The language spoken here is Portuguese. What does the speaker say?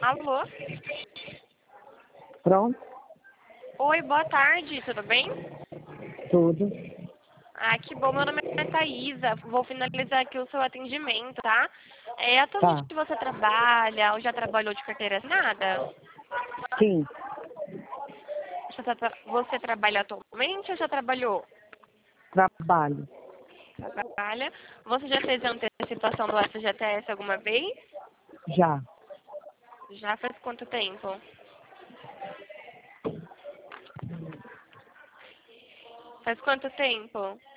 Alô? Pronto? Oi, boa tarde, tudo bem? Tudo. Ah, que bom, meu nome é Thaisa. Vou finalizar aqui o seu atendimento, tá? Atualmente Tá. você trabalha ou já trabalhou de carteira assinada? Sim. Você trabalha atualmente ou já trabalhou? Trabalho. Trabalha. Você já fez a antecipação do FGTS alguma vez? Já. Já faz quanto tempo? Faz quanto tempo?